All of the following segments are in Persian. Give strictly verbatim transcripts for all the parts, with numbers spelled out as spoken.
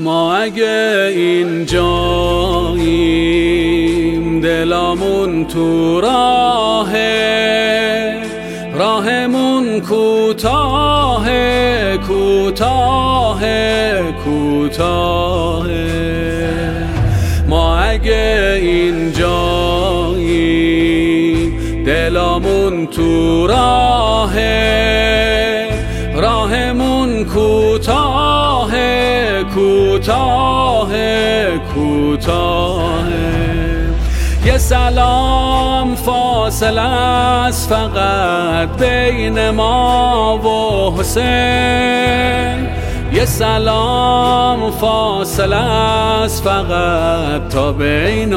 ما اگه اینجاییم دلامون تو راهه، راهمون کوتاه کوتاه کوتاه. ما اگه اینجاییم دلامون تو راهه، راهمون کوتاه کوتاه کوتاه. یه سلام فاصله است فقط بین ما و حسین، یه سلام فاصله است فقط تا بین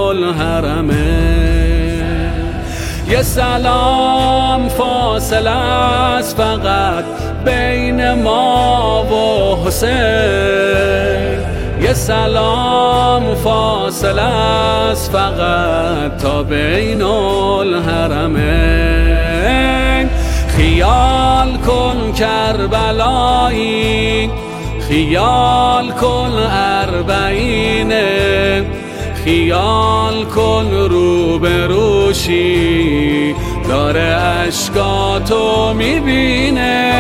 الحرمین، یه سلام فاصله است فقط بین ما و حسین، یه سلام فاصله است فقط تا بین الحرمین. خیال کن کربلایی، خیال کن اربعینه، خیال کن روبروشی داره اشکاتو میبینه.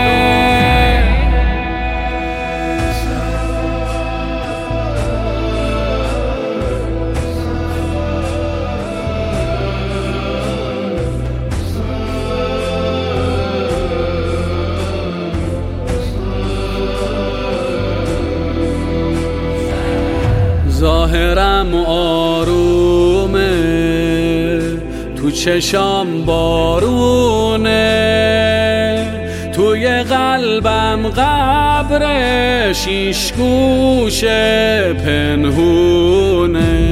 ظاهرم آرومه تو چشام بارونه، توی قلبم قبر شیش گوشه پنهونه.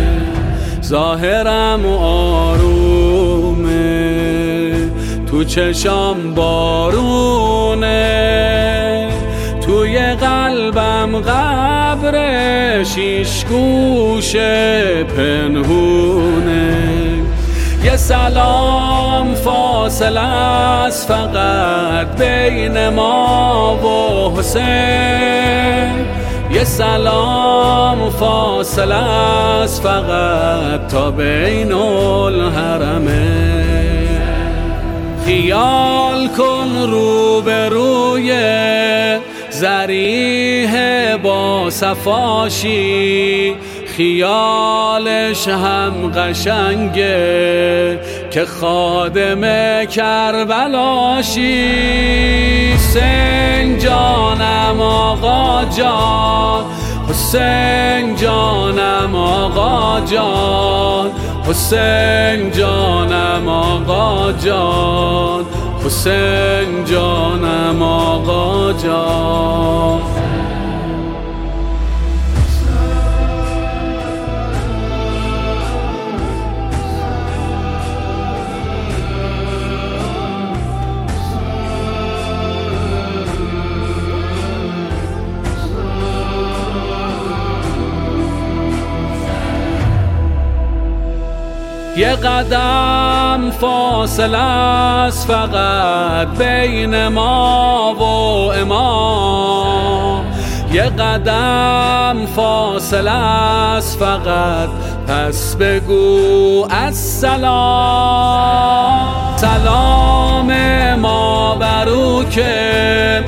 ظاهرم آرومه تو چشام بارونه، توی قلبم قبر شیش گوشه پنهونه. یه سلام فاصله است فقط بین ما و حسین، یه سلام فاصله است فقط تا بین الحرمین. خیال کن روبروی ضریح با صفاشی، خیالش هم قشنگه که خادم کربلاشی. حسین جانم آقا جان، حسین جانم آقا جان، حسین جانم آقا جان، حسین جانم آقا جان. یه قدم فاصله است فقط بین ما و امام، یه قدم فاصله است فقط پس بگو السلام. سلام ما برو که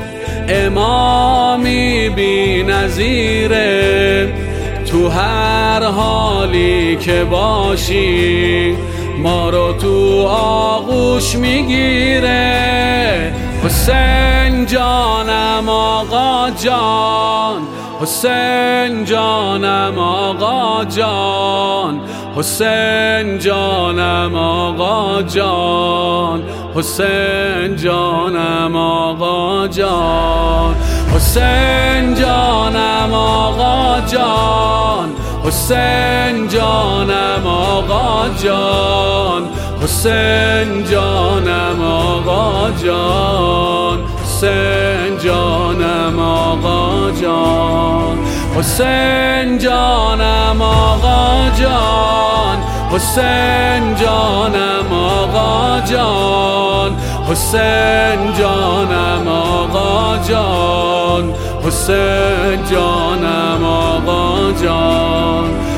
امامی بی نظیره، تو هر حالی که باشی ما رو تو آغوش میگیره. حسین جانم آقا جان، حسین جانم آقا جان، حسین جانم آقا جان، حسین جانم آقا جان، حسین جانم آقا جان، حسین جانم آقا جان، حسین جانم آقا جان، حسین جانم آقا جان، حسین جانم آقا جان، حسین جانم آقا جان، حسین جانم آقا جان، حسین جانم آقا جان